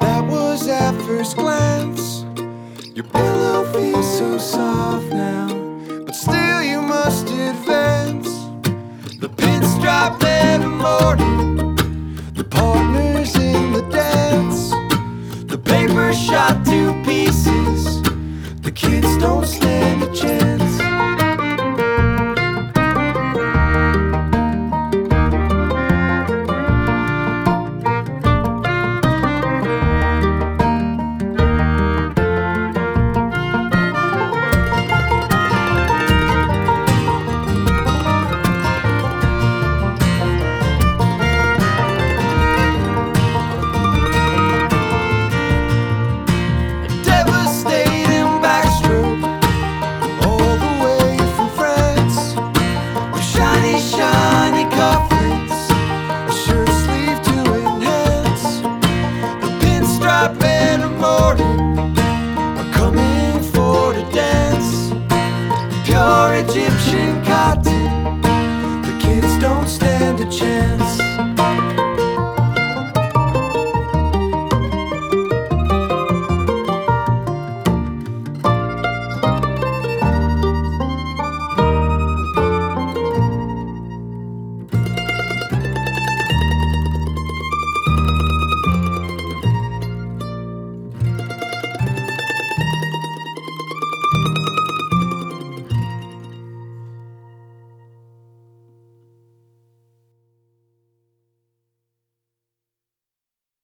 That was at first glance. Your pillow feels so soft now, but still you must advance. The pins drop every morning, the partners in the dance. The paper shot to pieces, the kids don't stand a chance. Drop it.